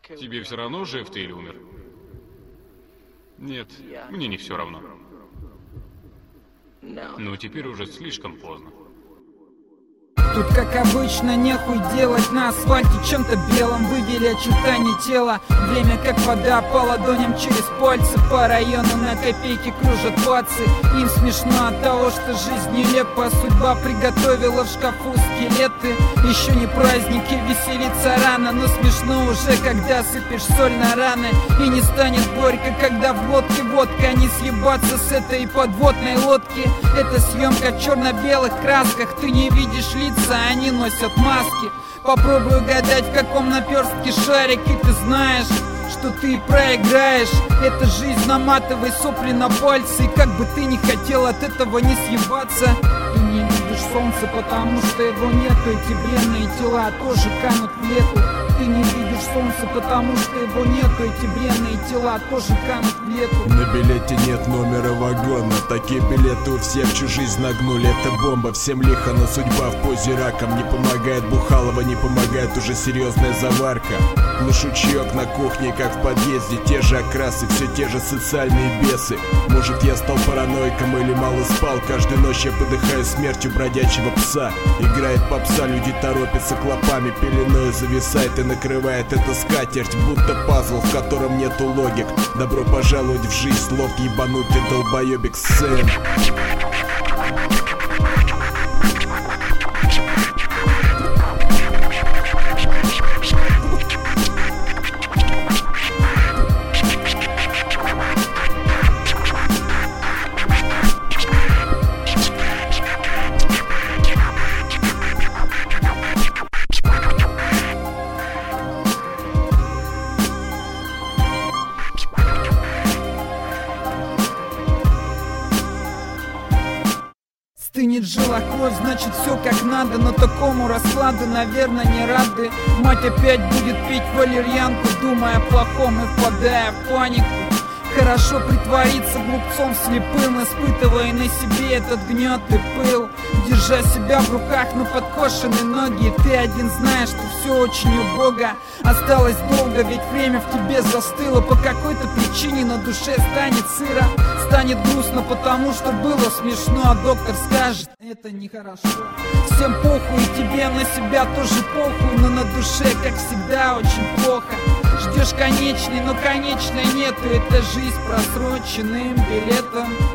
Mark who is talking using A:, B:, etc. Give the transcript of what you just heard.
A: Тебе все равно, жив ты или умер? Нет, мне не все равно. Но теперь уже слишком поздно.
B: Тут, как обычно, нехуй делать на асфальте чем-то белым, выделя очертания тела. Время как вода по ладоням через пальцы. По району на копейки кружат пацы. Им смешно от того, что жизнь нелепа. Судьба приготовила в шкафу скелеты. Еще не праздники, веселиться рано, но смешно уже, когда сыпешь соль на раны. И не станет горько, когда в водке водка. Не съебаться с этой подводной лодки. Это съемка в черно-белых красках. Ты не видишь лица, они носят маски. Попробуй угадать, в каком наперстке шарик. И ты знаешь, что ты проиграешь. Это жизнь, наматывай сопли на пальцы. И как бы ты ни хотел от этого не съебаться, ты не видишь солнца, потому что его нету. Эти бренные тела тоже канут в лету. Ты не видишь солнца, потому что его нету. Эти бренные тела тоже канут в лету.
C: На билете нет номера вагона. Такие билеты у всех всю жизнь нагнули. Это бомба, всем лихо, но судьба в позе раком. Не помогает Бухалова, не помогает уже серьезная заварка. Глушу чаек на кухне, как в подъезде. Те же окрасы, все те же социальные бесы. Может, я стал параноиком или мало спал. Каждую ночь я подыхаю смертью бродячего пса. Играет попса, люди торопятся клопами. Пеленой зависает и накрывает эта скатерть, будто пазл, в котором нету логик. Добро пожаловать в жизнь, лов ебанутый долбоебик Сэм.
B: Стынет жила кровь, значит все как надо. Но такому раскладу, наверное, не рады. Мать опять будет петь валерьянку, думая о плохом и впадая в панику. Хорошо притвориться глупцом слепым, испытывая на себе этот гнет и пыл. Держа себя в руках, но подкошены ноги. Ты один знаешь, что все очень убого. Осталось долго, ведь время в тебе застыло. По какой-то причине на душе станет сыро. Станет грустно, потому что было смешно. А доктор скажет, это нехорошо. Всем похуй, и тебе на себя тоже похуй. Но на душе, как всегда, очень плохо. Ждешь конечный, но конечной нету. Это жизнь просроченным билетом.